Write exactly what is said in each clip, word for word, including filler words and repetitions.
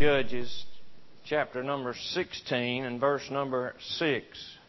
Judges, chapter number sixteen and verse number six.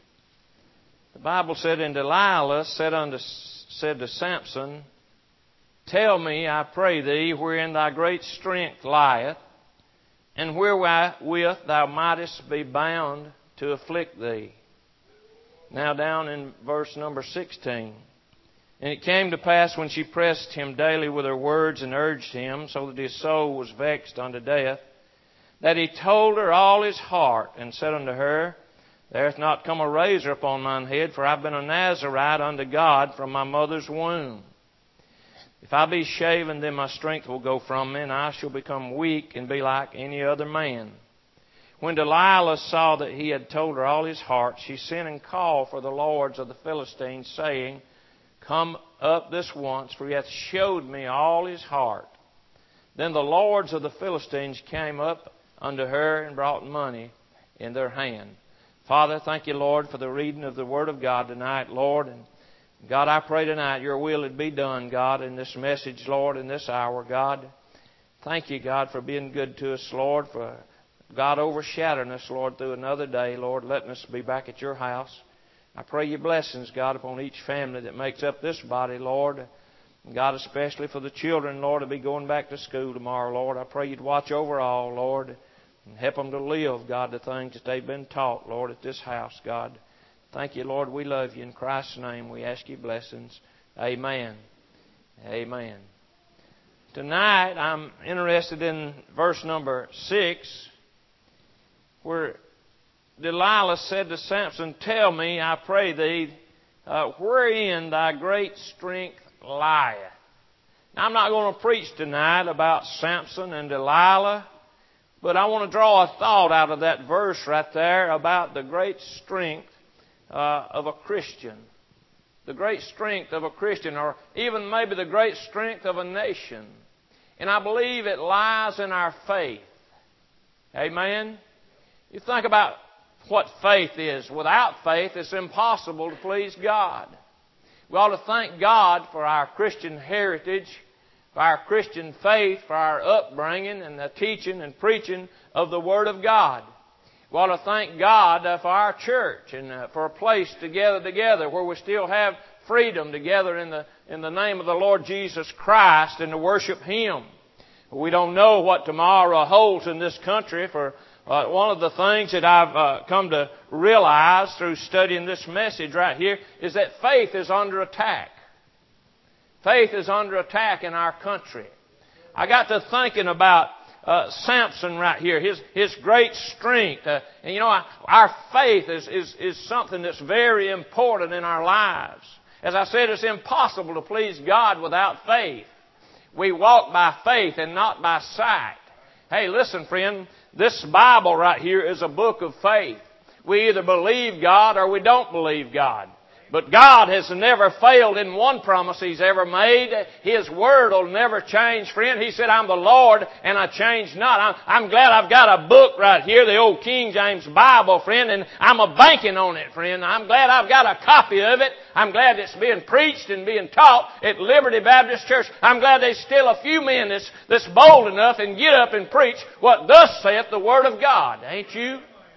The Bible said, And Delilah said unto said to Samson, Tell me, I pray thee, wherein thy great strength lieth, and wherewith thou mightest be bound to afflict thee. Now down in verse number sixteen. And it came to pass when she pressed him daily with her words and urged him, so that his soul was vexed unto death, that he told her all his heart, and said unto her, There hath not come a razor upon mine head, for I have been a Nazarite unto God from my mother's womb. If I be shaven, then my strength will go from me, and I shall become weak and be like any other man. When Delilah saw that he had told her all his heart, she sent and called for the lords of the Philistines, saying, Come up this once, for he hath showed me all his heart. Then the lords of the Philistines came up unto her and brought money in their hand. Father, thank you, Lord, for the reading of the Word of God tonight, Lord. And God, I pray tonight your will would be done, God, in this message, Lord, in this hour, God. Thank you, God, for being good to us, Lord, for God overshadowing us, Lord, through another day, Lord, letting us be back at your house. I pray your blessings, God, upon each family that makes up this body, Lord. God, especially for the children, Lord, to be going back to school tomorrow, Lord. I pray you'd watch over all, Lord, and help them to live, God, the things that they've been taught, Lord, at this house, God. Thank you, Lord. We love you. In Christ's name, we ask you blessings. Amen. Amen. Tonight, I'm interested in verse number six, where Delilah said to Samson, Tell me, I pray thee, uh, wherein thy great strength lieth. Now, I'm not going to preach tonight about Samson and Delilah, but I want to draw a thought out of that verse right there about the great strength uh, of a Christian. The great strength of a Christian, or even maybe the great strength of a nation. And I believe it lies in our faith. Amen? You think about what faith is. Without faith, it's impossible to please God. We ought to thank God for our Christian heritage, for our Christian faith, for our upbringing and the teaching and preaching of the Word of God. We ought to thank God uh, for our church and uh, for a place to gather together where we still have freedom together in the in the name of the Lord Jesus Christ and to worship Him. We don't know what tomorrow holds in this country. For uh, one of the things that I've uh, come to realize through studying this message right here is that faith is under attack. Faith is under attack in our country. I got to thinking about uh, Samson right here, his his great strength. Uh, and you know, our faith is, is, is something that's very important in our lives. As I said, it's impossible to please God without faith. We walk by faith and not by sight. Hey, listen, friend, this Bible right here is a book of faith. We either believe God or we don't believe God. But God has never failed in one promise He's ever made. His Word will never change, friend. He said, I'm the Lord and I change not. I'm, I'm glad I've got a book right here, the old King James Bible, friend, and I'm a banking on it, friend. I'm glad I've got a copy of it. I'm glad it's being preached and being taught at Liberty Baptist Church. I'm glad there's still a few men that's, that's bold enough and get up and preach what thus saith the Word of God. Ain't you?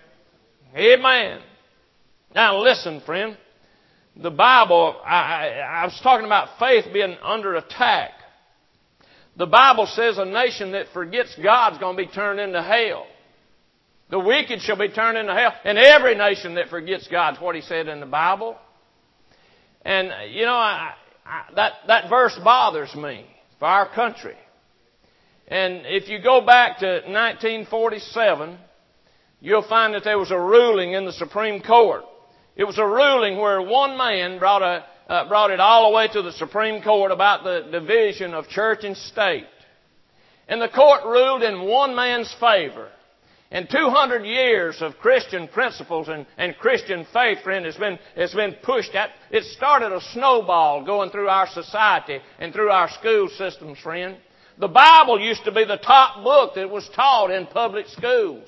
Amen. Now listen, friend. The Bible, I, I, I was talking about faith being under attack. The Bible says a nation that forgets God's going to be turned into hell. The wicked shall be turned into hell. And every nation that forgets God's what He said in the Bible. And, you know, I, I, that, that verse bothers me for our country. And if you go back to nineteen forty-seven, you'll find that there was a ruling in the Supreme Court. It was a ruling where one man brought a uh, brought it all the way to the Supreme Court about the division of church and state. And the court ruled in one man's favor. And two hundred years of Christian principles and, and Christian faith, friend, has been, has been pushed out. It started a snowball going through our society and through our school systems, friend. The Bible used to be the top book that was taught in public schools.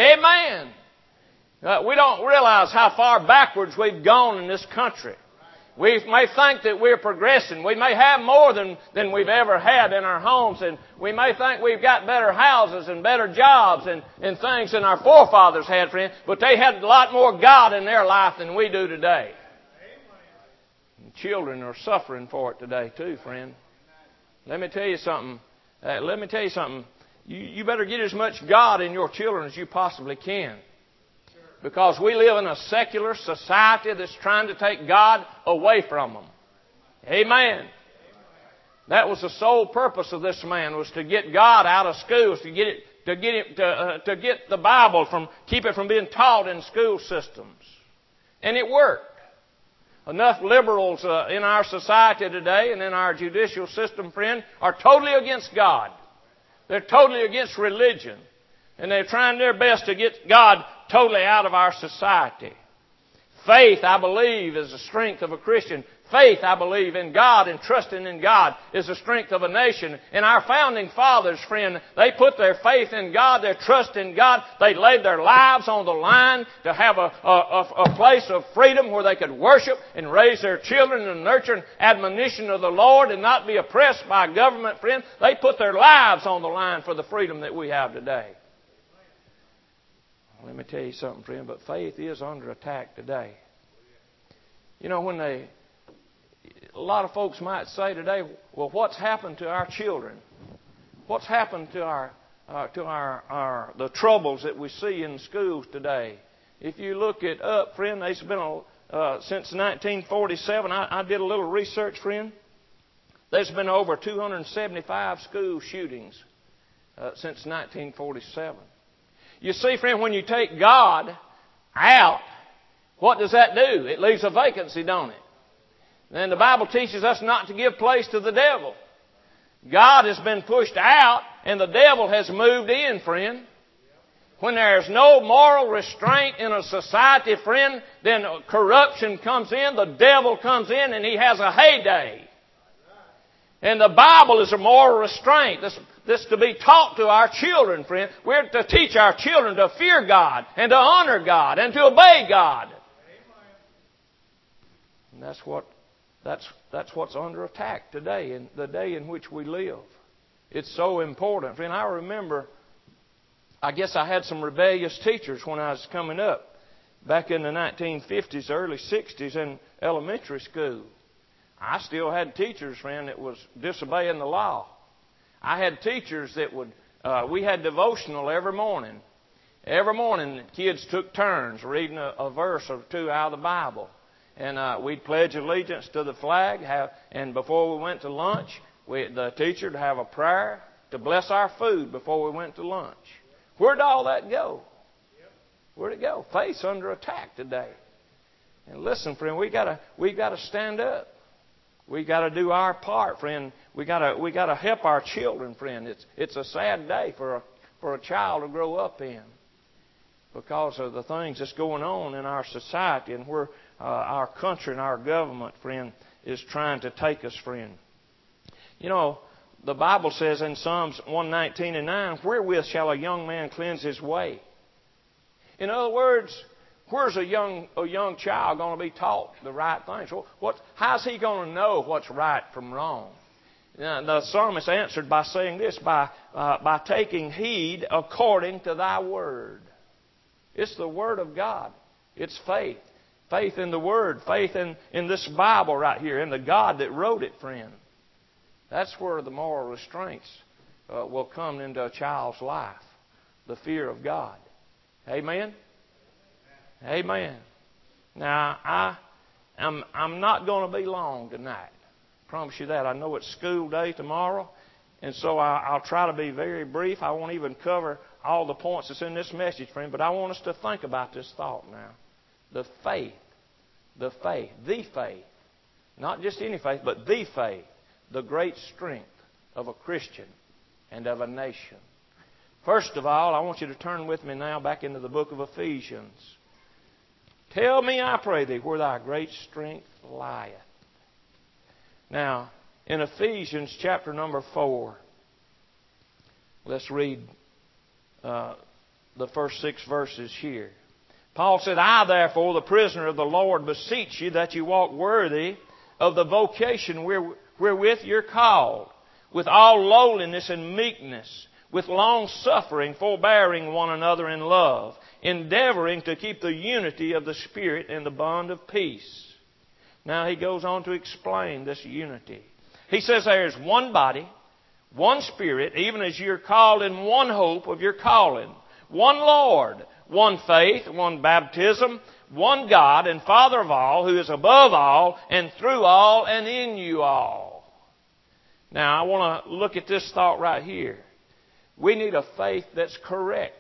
Amen. Uh, we don't realize how far backwards we've gone in this country. We may think that we're progressing. We may have more than, than we've ever had in our homes. And we may think we've got better houses and better jobs and, and things than our forefathers had, friend. But they had a lot more God in their life than we do today. And children are suffering for it today too, friend. Let me tell you something. Uh, let me tell you something. You, you better get as much God in your children as you possibly can. Because we live in a secular society that's trying to take God away from them. Amen. That was the sole purpose of this man, was to get God out of schools, to get it, to get it, to, uh, to get the Bible from, keep it from being taught in school systems. And it worked. Enough liberals uh, in our society today and in our judicial system, friend, are totally against God. They're totally against religion. And they're trying their best to get God totally out of our society. Faith, I believe, is the strength of a Christian. Faith, I believe, in God and trusting in God is the strength of a nation. And our founding fathers, friend, they put their faith in God, their trust in God. They laid their lives on the line to have a, a, a place of freedom where they could worship and raise their children and nurture and admonition of the Lord and not be oppressed by government, friend. They put their lives on the line for the freedom that we have today. Let me tell you something, friend, but faith is under attack today. You know, when they, a lot of folks might say today, well, what's happened to our children? What's happened to our, uh, to our, our, the troubles that we see in schools today? If you look it up, friend, there's been a, uh, since nineteen forty-seven, I, I did a little research, friend. There's been over two hundred seventy-five school shootings uh, since nineteen forty-seven. You see, friend, when you take God out, what does that do? It leaves a vacancy, don't it? And the Bible teaches us not to give place to the devil. God has been pushed out and the devil has moved in, friend. When there's no moral restraint in a society, friend, then corruption comes in, the devil comes in, and he has a heyday. And the Bible is a moral restraint. This, this to be taught to our children, friend. We're to teach our children to fear God and to honor God and to obey God. And that's what that's that's what's under attack today, in the day in which we live. It's so important, friend. I remember, I guess I had some rebellious teachers when I was coming up back in the nineteen fifties, early sixties in elementary school. I still had teachers, friend, that was disobeying the law. I had teachers that would, uh, we had devotional every morning. Every morning, kids took turns reading a, a verse or two out of the Bible. And uh, we'd pledge allegiance to the flag. Have, and before we went to lunch, we, the teacher would have a prayer to bless our food before we went to lunch. Where'd all that go? Where'd it go? Faith's under attack today. And listen, friend, we gotta we gotta stand up. We got to do our part, friend. We got to we got to help our children, friend. It's it's a sad day for a for a child to grow up in, because of the things that's going on in our society and where uh, our country and our government, friend, is trying to take us, friend. You know, the Bible says in Psalms one nineteen and nine, "Wherewith shall a young man cleanse his way?" In other words, where's a young a young child going to be taught the right things? What, how's he going to know what's right from wrong? Now, the psalmist answered by saying this, by uh, by taking heed according to thy word. It's the word of God. It's faith. Faith in the word. Faith in, in this Bible right here, in the God that wrote it, friend. That's where the moral restraints uh, will come into a child's life. The fear of God. Amen? Amen. Now, I, I'm, I'm not going to be long tonight. I promise you that. I know it's school day tomorrow, and so I, I'll try to be very brief. I won't even cover all the points that's in this message, friend, but I want us to think about this thought now. The faith, the faith, the faith, not just any faith, but the faith, the great strength of a Christian and of a nation. First of all, I want you to turn with me now back into the book of Ephesians. Tell me, I pray thee, where thy great strength lieth. Now, in Ephesians chapter number four, let's read uh, the first six verses here. Paul said, I therefore, the prisoner of the Lord, beseech you that you walk worthy of the vocation wherewith you're called, with all lowliness and meekness, with long suffering, forbearing one another in love, endeavoring to keep the unity of the Spirit in the bond of peace. Now he goes on to explain this unity. He says there is one body, one Spirit, even as you're called in one hope of your calling, one Lord, one faith, one baptism, one God and Father of all, who is above all and through all and in you all. Now I want to look at this thought right here. We need a faith that's correct.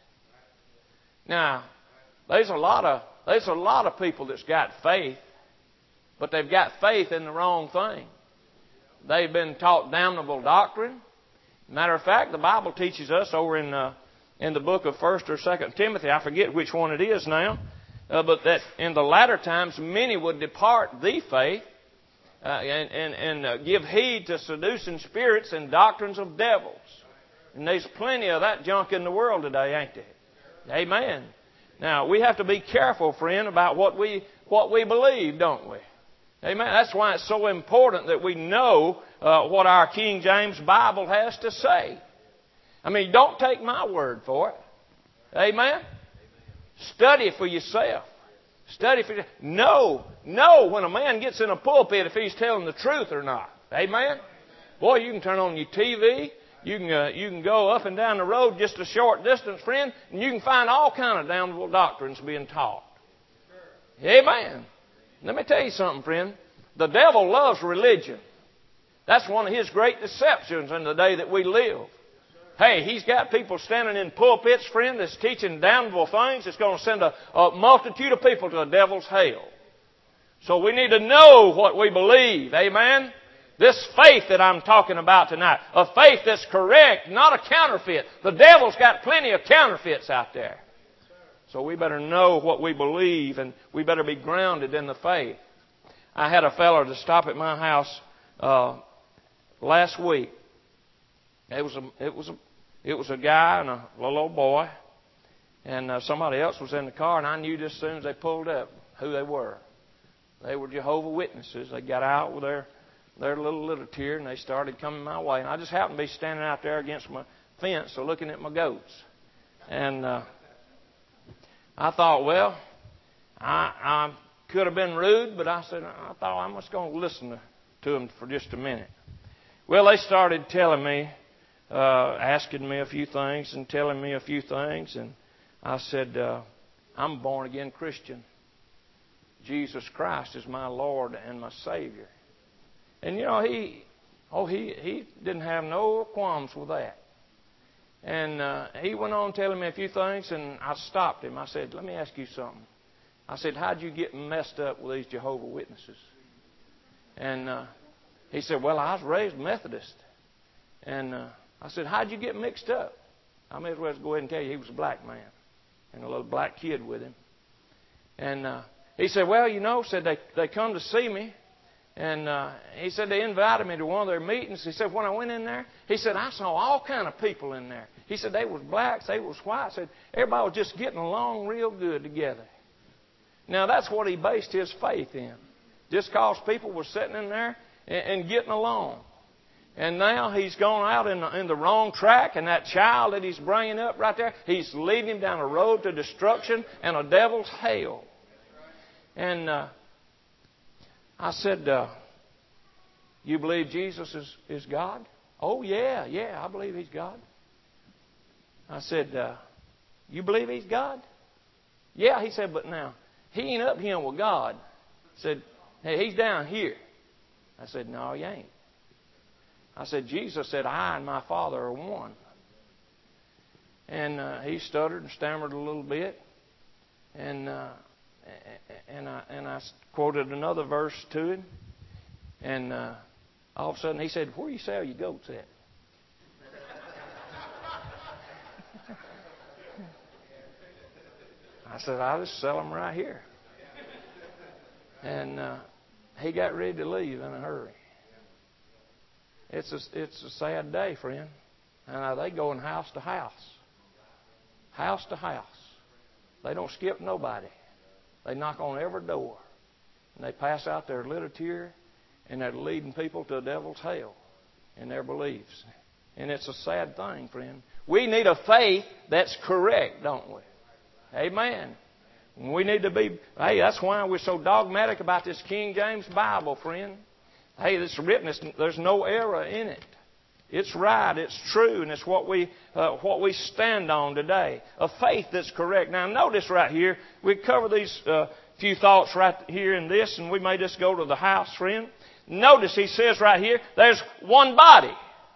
Now, there's a lot of there's a lot of people that's got faith, but they've got faith in the wrong thing. They've been taught damnable doctrine. Matter of fact, the Bible teaches us over in uh, in the book of First or Second Timothy, I forget which one it is now, uh, but that in the latter times many would depart the faith uh, and and, and uh, give heed to seducing spirits and doctrines of devils. And there's plenty of that junk in the world today, ain't there? Amen. Now, we have to be careful, friend, about what we what we believe, don't we? Amen. That's why it's so important that we know uh, what our King James Bible has to say. I mean, don't take my word for it. Amen. Study for yourself. Study for yourself. Know, know when a man gets in a pulpit if he's telling the truth or not. Amen. Boy, you can turn on your T V. You can uh, you can go up and down the road just a short distance, friend, and you can find all kind of damnable doctrines being taught. Amen. Let me tell you something, friend. The devil loves religion. That's one of his great deceptions in the day that we live. Hey, he's got people standing in pulpits, friend, that's teaching damnable things. It's going to send a, a multitude of people to the devil's hell. So we need to know what we believe. Amen. This faith that I'm talking about tonight, a faith that's correct, not a counterfeit. The devil's got plenty of counterfeits out there. So we better know what we believe, and we better be grounded in the faith. I had a fellow to stop at my house uh, last week. It was a it was a it was a guy and a little old boy, and uh, somebody else was in the car, and I knew just as soon as they pulled up who they were. They were Jehovah's Witnesses. They got out with their their little literature, and they started coming my way. And I just happened to be standing out there against my fence, so looking at my goats. And uh, I thought, well, I, I could have been rude, but I said, I thought I'm just going to listen to, to them for just a minute. Well, they started telling me, uh, asking me a few things and telling me a few things. And I said, uh, I'm a born-again Christian. Jesus Christ is my Lord and my Savior. And, you know, he oh he, he didn't have no qualms with that. And uh, he went on telling me a few things, and I stopped him. I said, let me ask you something. I said, how'd you get messed up with these Jehovah's Witnesses? And uh, he said, well, I was raised Methodist. And uh, I said, how'd you get mixed up? I may as well go ahead and tell you he was a black man and a little black kid with him. And uh, he said, well, you know, said they, they come to see me. And uh, he said they invited me to one of their meetings. He said when I went in there, he said I saw all kind of people in there. He said they was blacks, they was whites. He said everybody was just getting along real good together. Now that's what he based his faith in. Just because people were sitting in there and, and getting along. And now he's gone out in the, in the wrong track, and that child that he's bringing up right there, he's leading him down a road to destruction and a devil's hell. And uh, I said, uh, you believe Jesus is, is God? Oh, yeah, yeah, I believe He's God. I said, uh, you believe He's God? Yeah, he said, but now, He ain't up here with God. I said, hey, He's down here. I said, no, He ain't. I said, Jesus said, I and my Father are one. And uh, he stuttered and stammered a little bit. And uh, and I, and I quoted another verse to him. And uh, all of a sudden he said, where do you sell your goats at? I said, I just sell them right here. And uh, he got ready to leave in a hurry. It's a, it's a sad day, friend. And uh, they going house to house. House to house. They don't skip nobody. They knock on every door. And they pass out their literature, and they're leading people to the devil's hell in their beliefs. And it's a sad thing, friend. We need a faith that's correct, don't we? Amen. We need to be, hey, that's why we're so dogmatic about this King James Bible, friend. Hey, it's written, it's, there's no error in it. It's right, it's true, and it's what we uh, what we stand on today. A faith that's correct. Now, notice right here, we cover these uh, few thoughts right here in this, and we may just go to the house, friend. Notice he says right here, there's one body.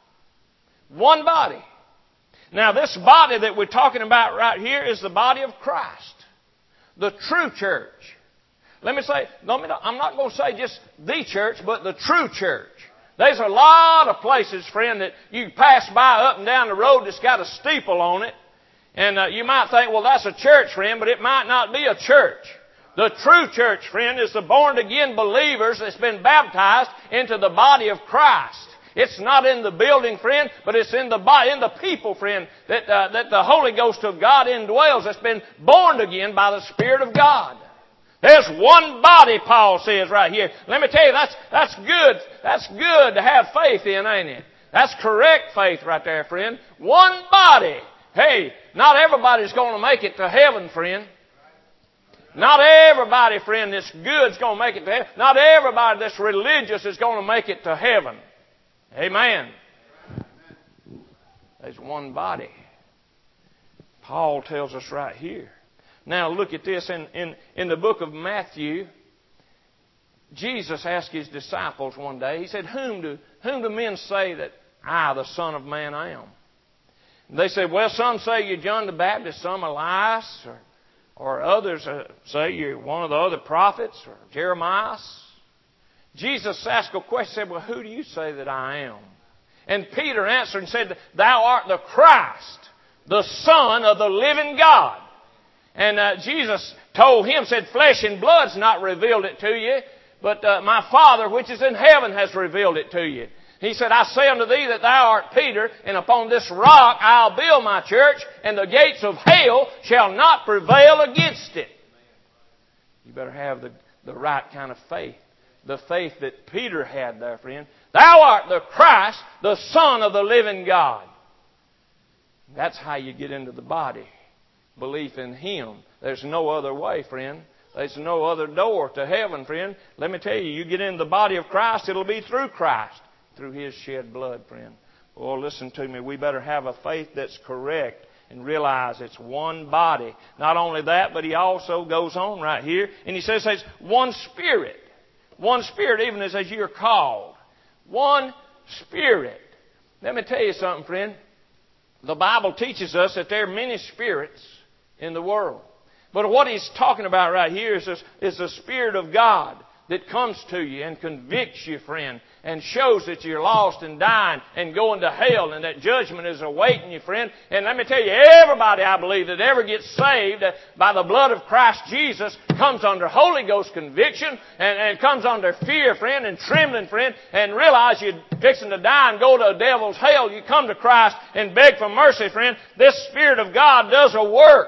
One body. Now, this body that we're talking about right here is the body of Christ. The true church. Let me say, let me not, I'm not going to say just the church, but the true church. There's a lot of places, friend, that you pass by up and down the road that's got a steeple on it. And uh, you might think, well, that's a church, friend, but it might not be a church. The true church, friend, is the born-again believers that's been baptized into the body of Christ. It's not in the building, friend, but it's in the body, in the people, friend, that, uh, that the Holy Ghost of God indwells, that's been born again by the Spirit of God. There's one body, Paul says right here. Let me tell you, that's, that's good. That's good to have faith in, ain't it? That's correct faith right there, friend. One body. Hey, not everybody's going to make it to heaven, friend. Not everybody, friend, that's good is going to make it to heaven. Not everybody that's religious is going to make it to heaven. Amen. There's one body. Paul tells us right here. Now look at this. In, in, in the book of Matthew, Jesus asked His disciples one day, He said, Whom do, whom do men say that I, the Son of Man, am? And they said, well, some say you're John the Baptist, some Elias, or, or others say you're one of the other prophets, or Jeremiah. Jesus asked a question, said, well, who do you say that I am? And Peter answered and said, Thou art the Christ, the Son of the living God. And uh, Jesus told him, said, Flesh and blood's not revealed it to you, but uh, my Father which is in heaven has revealed it to you. He said, I say unto thee that thou art Peter, and upon this rock I'll build my church, and the gates of hell shall not prevail against it. You better have the, the right kind of faith. The faith that Peter had there, friend. Thou art the Christ, the Son of the living God. That's how you get into the body. Belief in Him. There's no other way, friend. There's no other door to heaven, friend. Let me tell you, you get into the body of Christ, it'll be through Christ. Through His shed blood, friend. Oh, listen to me. We better have a faith that's correct and realize it's one body. Not only that, but he also goes on right here, and he says, says one Spirit. One Spirit, even as, as you're called. One Spirit. Let me tell you something, friend. The Bible teaches us that there are many spirits in the world. But what he's talking about right here is, this, is the Spirit of God that comes to you and convicts you, friend, and shows that you're lost and dying and going to hell, and that judgment is awaiting you, friend. And let me tell you, everybody, I believe, that ever gets saved by the blood of Christ Jesus comes under Holy Ghost conviction and, and comes under fear, friend, and trembling, friend, and realize you're fixing to die and go to a devil's hell. You come to Christ and beg for mercy, friend. This Spirit of God does a work.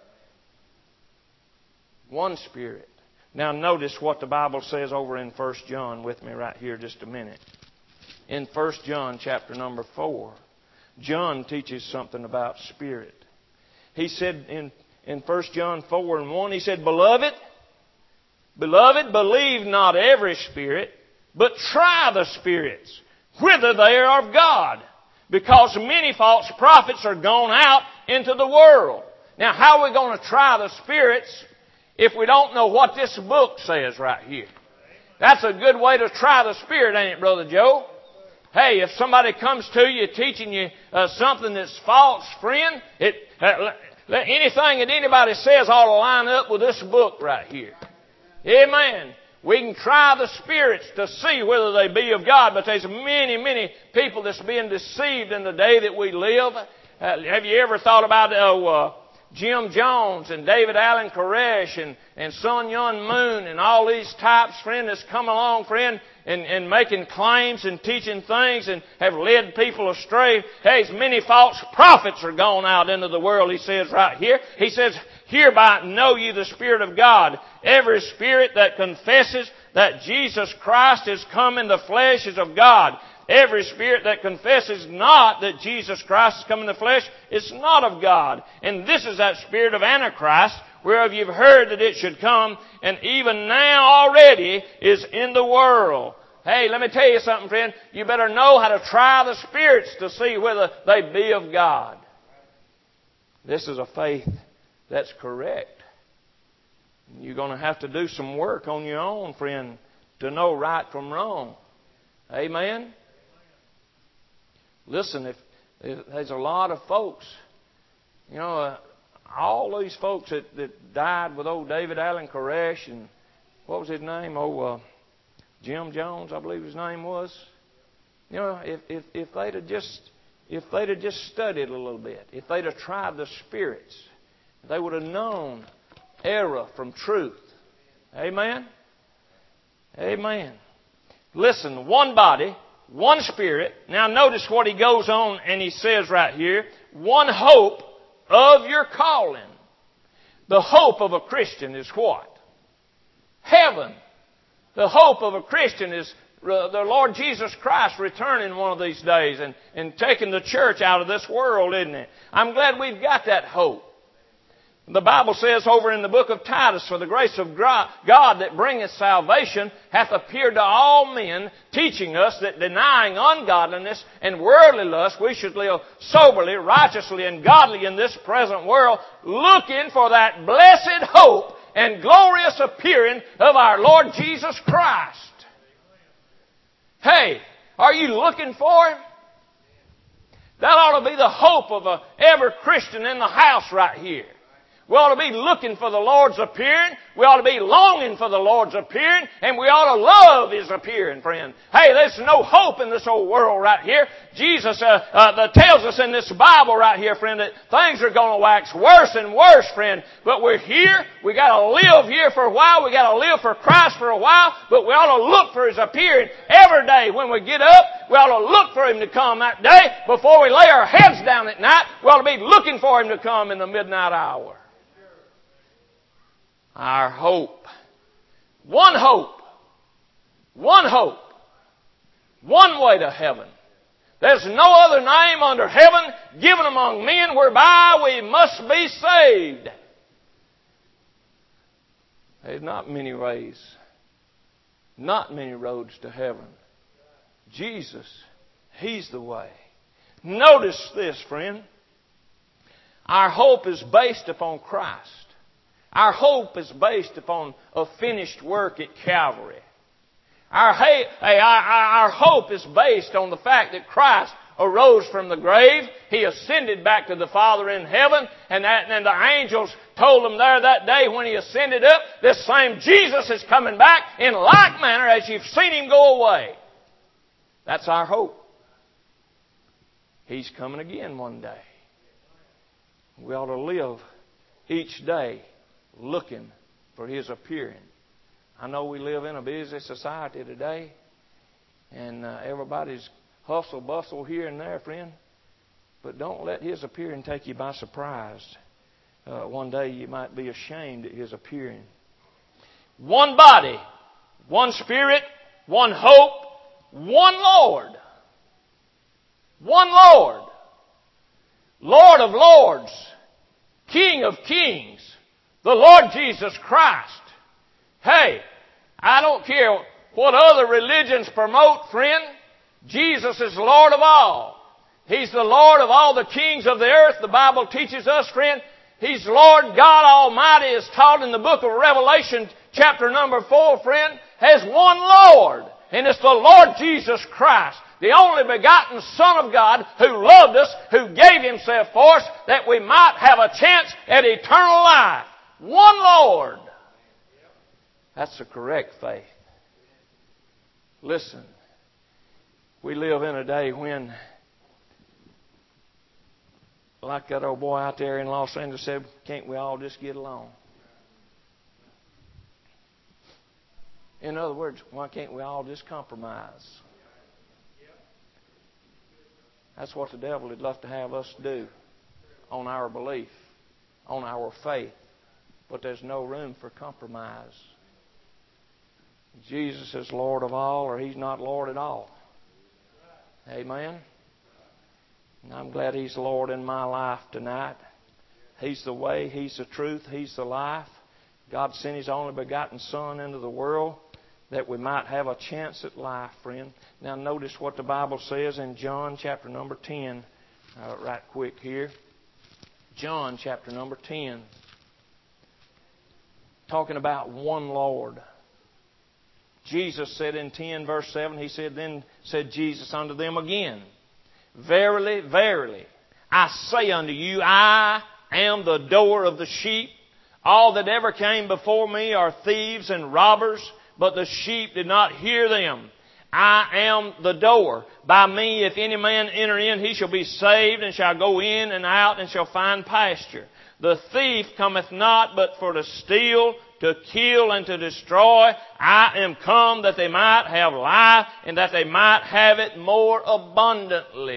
One Spirit. Now notice what the Bible says over in First John with me right here just a minute. In First John chapter number four, John teaches something about Spirit. He said in, in First John four and one, he said, Beloved, Beloved, believe not every spirit, but try the spirits, whether they are of God, because many false prophets are gone out into the world. Now how are we going to try the spirits if we don't know what this book says right here? That's a good way to try the Spirit, ain't it, Brother Joe? Hey, if somebody comes to you teaching you uh, something that's false, friend, it, uh, anything that anybody says ought to line up with this book right here. Amen. We can try the spirits to see whether they be of God, but there's many, many people that's being deceived in the day that we live. Uh, have you ever thought about, oh, uh, Jim Jones and David Allen Koresh and, and Sun Yun Moon and all these types, friend, that's come along, friend, and, and making claims and teaching things and have led people astray. Hey, as many false prophets are gone out into the world, he says right here. He says, hereby know ye the Spirit of God. Every spirit that confesses that Jesus Christ is come in the flesh is of God. Every spirit that confesses not that Jesus Christ is come in the flesh is not of God. And this is that spirit of Antichrist, whereof you've heard that it should come, and even now already is in the world. Hey, let me tell you something, friend. You better know how to try the spirits to see whether they be of God. This is a faith that's correct. You're going to have to do some work on your own, friend, to know right from wrong. Amen? Listen, if, if there's a lot of folks, you know, uh, all these folks that, that died with old David Allen Koresh and what was his name? Oh, uh, Jim Jones, I believe his name was. You know, if if if they'd have just if they'd have just studied a little bit, if they'd have tried the spirits, they would have known error from truth. Amen? Amen. Listen, one body, one Spirit. Now notice what he goes on and he says right here, one hope of your calling. The hope of a Christian is what? Heaven. The hope of a Christian is the Lord Jesus Christ returning one of these days and, and taking the church out of this world, isn't it? I'm glad we've got that hope. The Bible says over in the book of Titus, for the grace of God that bringeth salvation hath appeared to all men, teaching us that denying ungodliness and worldly lust, we should live soberly, righteously, and godly in this present world, looking for that blessed hope and glorious appearing of our Lord Jesus Christ. Hey, are you looking for Him? That ought to be the hope of a, every Christian in the house right here. We ought to be looking for the Lord's appearing. We ought to be longing for the Lord's appearing. And we ought to love His appearing, friend. Hey, there's no hope in this old world right here. Jesus uh, uh, tells us in this Bible right here, friend, that things are going to wax worse and worse, friend. But we're here. We got to live here for a while. We got to live for Christ for a while. But we ought to look for His appearing every day when we get up. We ought to look for Him to come that day before we lay our heads down at night. We ought to be looking for Him to come in the midnight hour. Our hope. One hope. One hope. One way to heaven. There's no other name under heaven given among men whereby we must be saved. There's not many ways. Not many roads to heaven. Jesus, He's the way. Notice this, friend. Our hope is based upon Christ. Our hope is based upon a finished work at Calvary. Our, hey, our, our hope is based on the fact that Christ arose from the grave. He ascended back to the Father in heaven. And, that, and the angels told him there that day when He ascended up, this same Jesus is coming back in like manner as you've seen Him go away. That's our hope. He's coming again one day. We ought to live each day looking for His appearing. I know we live in a busy society today, and uh, everybody's hustle bustle here and there, friend. But don't let His appearing take you by surprise. Uh, one day you might be ashamed at His appearing. One body, one Spirit, one hope, one Lord. One Lord. Lord of lords. King of kings. The Lord Jesus Christ. Hey, I don't care what other religions promote, friend. Jesus is Lord of all. He's the Lord of all the kings of the earth. The Bible teaches us, friend, He's Lord God Almighty, is taught in the book of Revelation, chapter number four, friend, has one Lord. And it's the Lord Jesus Christ, the only begotten Son of God, who loved us, who gave Himself for us, that we might have a chance at eternal life. One Lord. That's the correct faith. Listen, we live in a day when like that old boy out there in Los Angeles said, can't we all just get along? In other words, why can't we all just compromise? That's what the devil would love to have us do on our belief, on our faith. But there's no room for compromise. Jesus is Lord of all, or He's not Lord at all. Amen? And I'm glad He's Lord in my life tonight. He's the way, He's the truth, He's the life. God sent His only begotten Son into the world that we might have a chance at life, friend. Now notice what the Bible says in John chapter number ten. Uh, right quick here. John chapter number ten. Talking about one Lord. Jesus said in ten verse seven, He said, Then said Jesus unto them again, Verily, verily, I say unto you, I am the door of the sheep. All that ever came before me are thieves and robbers, but the sheep did not hear them. I am the door. By me, if any man enter in, he shall be saved, and shall go in and out, and shall find pasture. The thief cometh not, but for to steal, to kill, and to destroy. I am come that they might have life, and that they might have it more abundantly.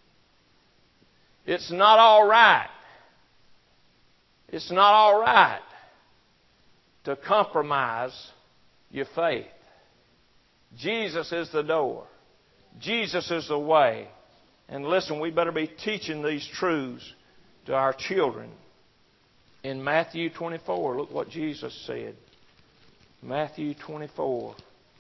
It's not all right. It's not all right to compromise your faith. Jesus is the door. Jesus is the way. And listen, we better be teaching these truths to our children. In Matthew twenty-four, look what Jesus said. Matthew twenty-four.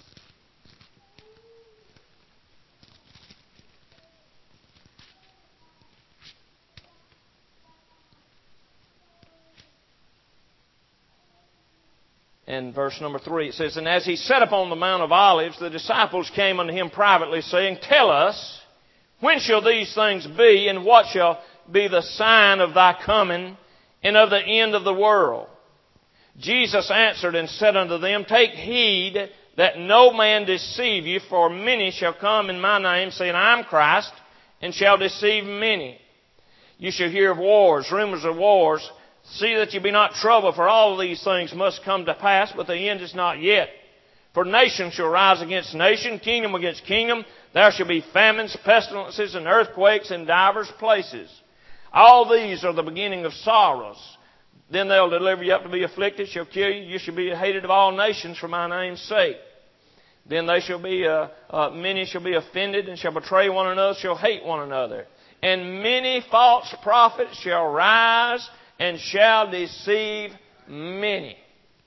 In verse number three, it says, And as He sat upon the Mount of Olives, the disciples came unto Him privately, saying, Tell us, when shall these things be, and what shall be the sign of Thy coming, and of the end of the world? Jesus answered and said unto them, Take heed that no man deceive you, for many shall come in my name, saying, I am Christ, and shall deceive many. You shall hear of wars, rumors of wars. See that you be not troubled, for all of these things must come to pass, but the end is not yet. For nation shall rise against nation, kingdom against kingdom. There shall be famines, pestilences, and earthquakes in divers places. All these are the beginning of sorrows. Then they'll deliver you up to be afflicted, shall kill you. You shall be hated of all nations for my name's sake. Then they shall be, uh, uh, many shall be offended, and shall betray one another, shall hate one another. And many false prophets shall rise, and shall deceive many.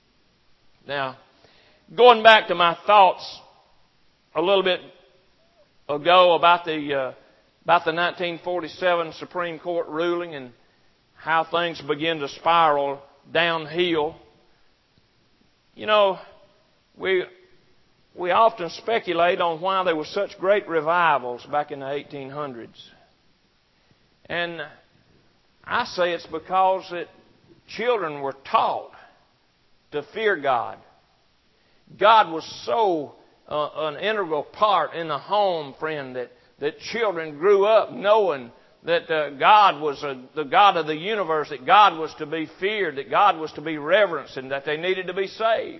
Now, going back to my thoughts a little bit ago about the uh, about the nineteen forty-seven Supreme Court ruling and how things began to spiral downhill. You know, we we often speculate on why there were such great revivals back in the eighteen hundreds. And I say it's because that children were taught to fear God. God was so uh, an integral part in the home, friend, that, that children grew up knowing that uh, God was a, the God of the universe, that God was to be feared, that God was to be reverenced, and that they needed to be saved.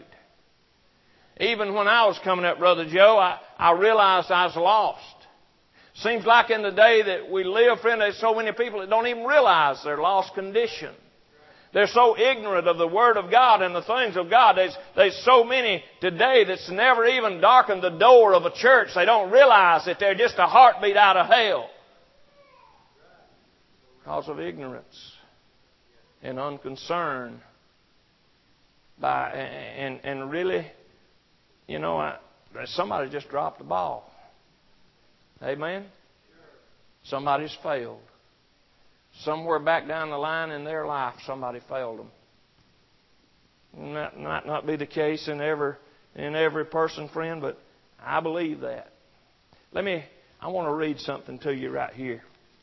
Even when I was coming up, Brother Joe, I, I realized I was lost. Seems like in the day that we live, friend, there's so many people that don't even realize their lost condition. They're so ignorant of the Word of God and the things of God. There's, there's so many today that's never even darkened the door of a church. They don't realize that they're just a heartbeat out of hell because of ignorance and unconcern. By, and, and really, you know, I, somebody just dropped the ball. Amen? Somebody's failed. Somewhere back down the line in their life, somebody failed them. That might not be the case in every, in every person, friend, but I believe that. Let me, I want to read something to you right here.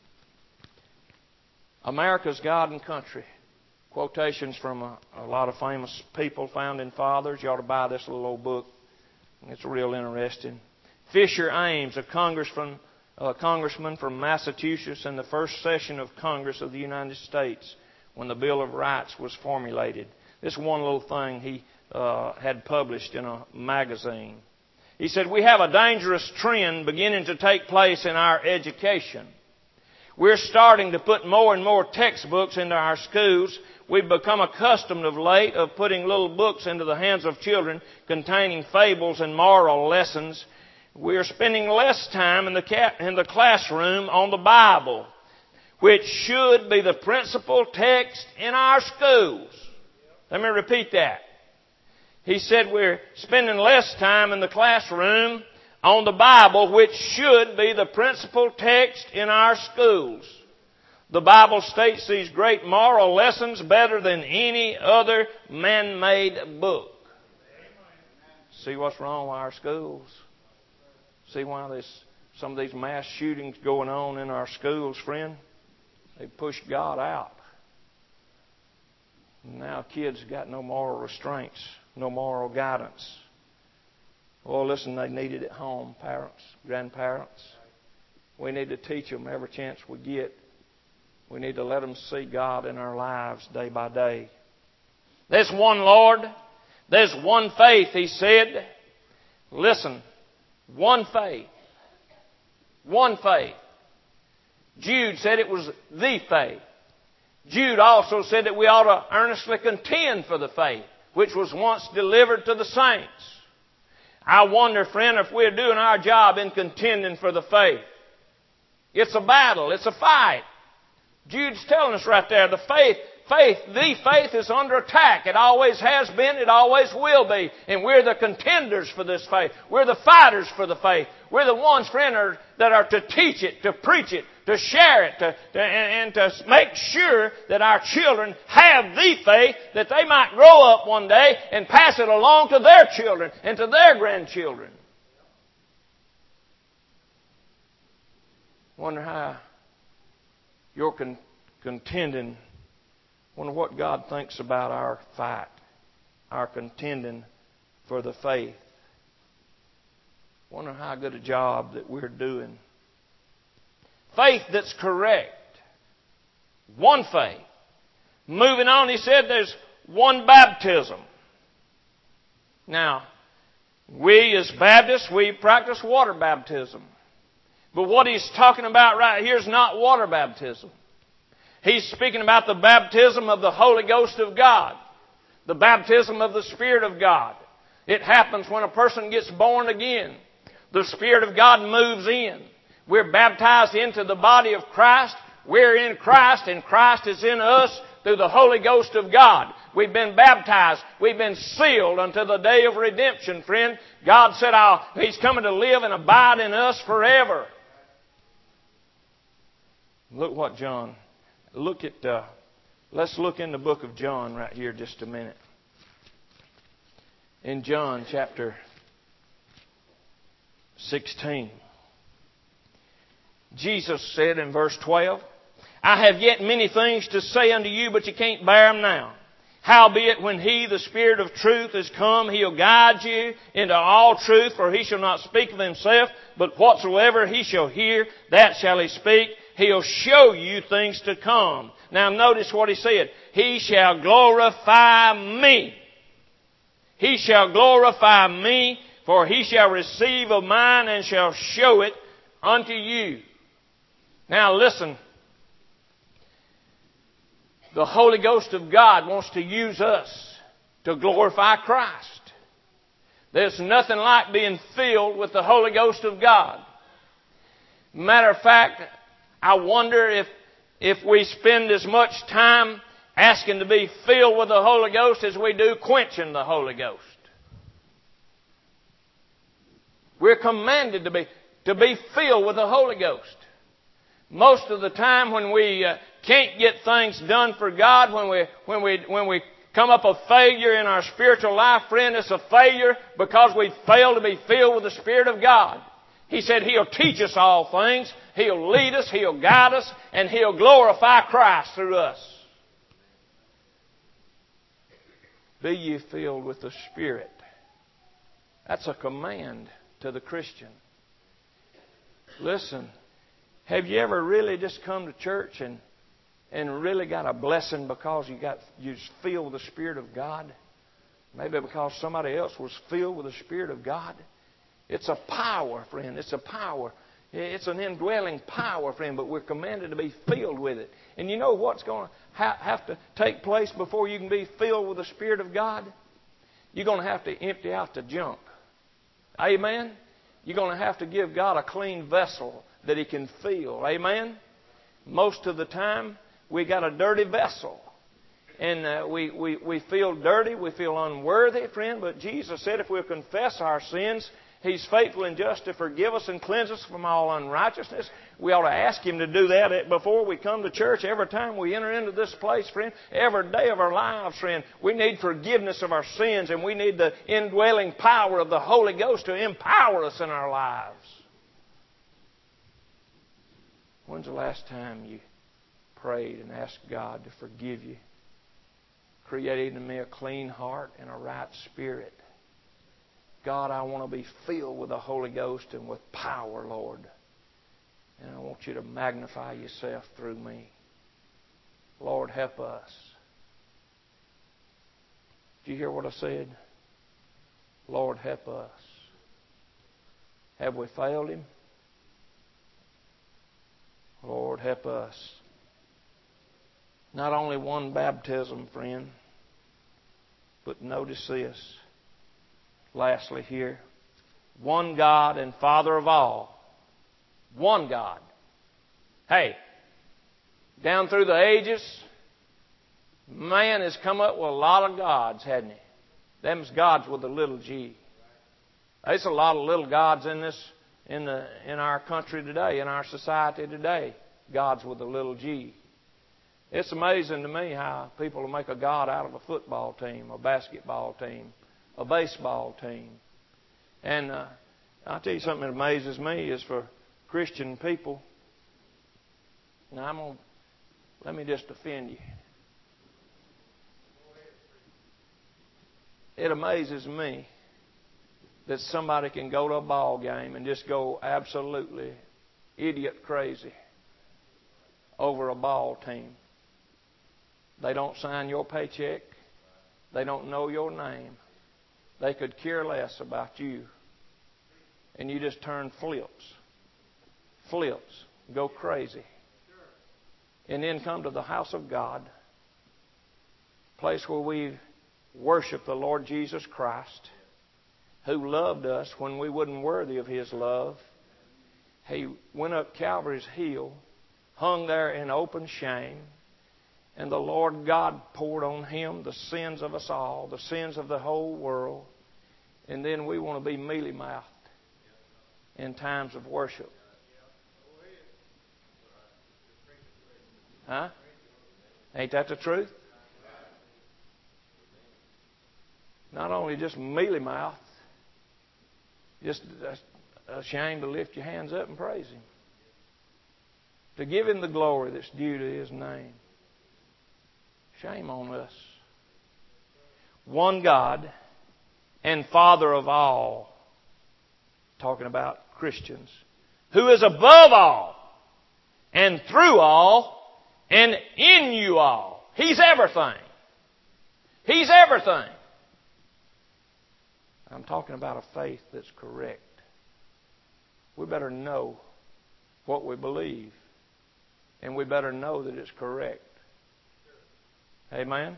America's God and Country. Quotations from a, a lot of famous people, founding fathers. You ought to buy this little old book. It's real interesting. Fisher Ames, a congressman a congressman from Massachusetts in the first session of Congress of the United States when the Bill of Rights was formulated. This one little thing he uh, had published in a magazine. He said, "We have a dangerous trend beginning to take place in our education. We're starting to put more and more textbooks into our schools. We've become accustomed of late of putting little books into the hands of children containing fables and moral lessons. We're spending less time in the, ca- in the classroom on the Bible, which should be the principal text in our schools." Let me repeat that. He said we're spending less time in the classroom on the Bible, which should be the principal text in our schools. The Bible states these great moral lessons better than any other man-made book. See what's wrong with our schools? See why there's some of these mass shootings going on in our schools, friend? They pushed God out. Now kids got no moral restraints, no moral guidance. Well, listen, they need it at home, parents, grandparents. We need to teach them every chance we get. We need to let them see God in our lives day by day. There's one Lord. There's one faith, he said. Listen, one faith. One faith. Jude said it was the faith. Jude also said that we ought to earnestly contend for the faith, which was once delivered to the saints. I wonder, friend, if we're doing our job in contending for the faith. It's a battle. It's a fight. Jude's telling us right there, the faith, faith, the faith is under attack. It always has been. It always will be. And we're the contenders for this faith. We're the fighters for the faith. We're the ones, friend, are, that are to teach it, to preach it, to share it, to, to, and, and to make sure that our children have the faith that they might grow up one day and pass it along to their children and to their grandchildren. Wonder how you're con- contending. Wonder what God thinks about our fight, our contending for the faith. Wonder how good a job that we're doing. Faith that's correct. One faith. Moving on, he said there's one baptism. Now, we as Baptists, we practice water baptism. But what he's talking about right here is not water baptism. He's speaking about the baptism of the Holy Ghost of God. The baptism of the Spirit of God. It happens when a person gets born again. The Spirit of God moves in. We're baptized into the body of Christ. We're in Christ, and Christ is in us through the Holy Ghost of God. We've been baptized. We've been sealed until the day of redemption, friend. God said I'll, He's coming to live and abide in us forever. Look what John, look at, uh, let's look in the book of John right here just a minute. In John chapter sixteen. Jesus said in verse twelve, "I have yet many things to say unto you, but you can't bear them now. Howbeit, when He, the Spirit of truth, is come, He'll guide you into all truth, for He shall not speak of Himself, but whatsoever He shall hear, that shall He speak. He'll show you things to come." Now notice what He said. He shall glorify me. He shall glorify me, for He shall receive of mine and shall show it unto you. Now listen. The Holy Ghost of God wants to use us to glorify Christ. There's nothing like being filled with the Holy Ghost of God. Matter of fact, I wonder if, if we spend as much time asking to be filled with the Holy Ghost as we do quenching the Holy Ghost. We're commanded to be, to be filled with the Holy Ghost. Most of the time when we uh, can't get things done for God, when we, when we, when we come up a failure in our spiritual life, friend, it's a failure because we failed to be filled with the Spirit of God. He said He'll teach us all things. He'll lead us. He'll guide us. And He'll glorify Christ through us. Be ye filled with the Spirit. That's a command to the Christian. Listen, Have you ever really just come to church and and really got a blessing because you got you just filled with the Spirit of God? Maybe because somebody else was filled with the Spirit of God. It's a power, friend. It's a power. It's an indwelling power, friend, but we're commanded to be filled with it. And you know what's going to ha- have to take place before you can be filled with the Spirit of God? You're going to have to empty out the junk. Amen? You're going to have to give God a clean vessel that He can fill. Amen? Most of the time, we got a dirty vessel. And uh, we, we, we feel dirty, we feel unworthy, friend. But Jesus said if we'll confess our sins, He's faithful and just to forgive us and cleanse us from all unrighteousness. We ought to ask Him to do that before we come to church. Every time we enter into this place, friend, every day of our lives, friend, we need forgiveness of our sins, and we need the indwelling power of the Holy Ghost to empower us in our lives. When's the last time you prayed and asked God to forgive you? Create in me a clean heart and a right spirit. God, I want to be filled with the Holy Ghost and with power, Lord. And I want you to magnify yourself through me. Lord, help us. Did you hear what I said? Lord, help us. Have we failed Him? Lord, help us. Not only one baptism, friend, but notice this. Lastly here, one God and Father of all. One God. Hey, down through the ages, man has come up with a lot of gods, hasn't he? Them's gods with a little g. There's a lot of little gods in this, in the, in our country today, in our society today. Gods with a little g. It's amazing to me how people will make a god out of a football team, a basketball team, a baseball team. And uh, I'll tell you something that amazes me is for Christian people. Now, I'm gonna, let me just offend you. It amazes me that somebody can go to a ball game and just go absolutely idiot crazy over a ball team. They don't sign your paycheck. They don't know your name. They could care less about you. And you just turn flips. Flips. Go crazy. And then come to the house of God. Place where we worship the Lord Jesus Christ, who loved us when we weren't worthy of His love. He went up Calvary's hill, hung there in open shame, and the Lord God poured on Him the sins of us all, the sins of the whole world. And then we want to be mealy-mouthed in times of worship. Huh? Ain't that the truth? Not only just mealy-mouthed, just ashamed to lift your hands up and praise Him. To give Him the glory that's due to His name. Shame on us. One God and Father of all. Talking about Christians. Who is above all and through all and in you all. He's everything. He's everything. I'm talking about a faith that's correct. We better know what we believe. And we better know that it's correct. Amen?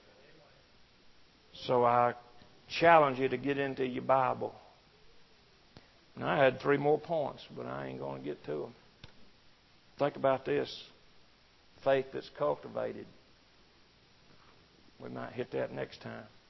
So I challenge you to get into your Bible. Now, I had three more points, but I ain't going to get to them. Think about this. Faith that's cultivated. We might hit that next time.